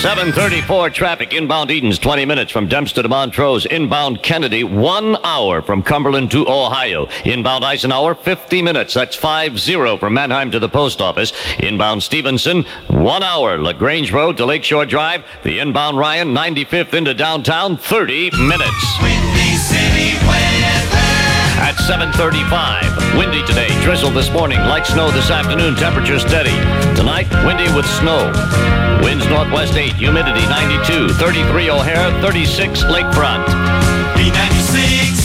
7:34 traffic. Inbound Edens, 20 minutes from Dempster to Montrose. Inbound Kennedy, 1 hour from Cumberland to Ohio. Inbound Eisenhower, 50 minutes. That's 50 from Mannheim to the post office. Inbound Stevenson, 1 hour. LaGrange Road to Lakeshore Drive. The inbound Ryan, 95th into downtown, 30 minutes. Windy City weather. At 7:35, windy today. Drizzle this morning. Light snow this afternoon. Temperature steady. Tonight, windy with snow. Winds northwest 8. Humidity 92. 33 O'Hare. 36 Lakefront. B96.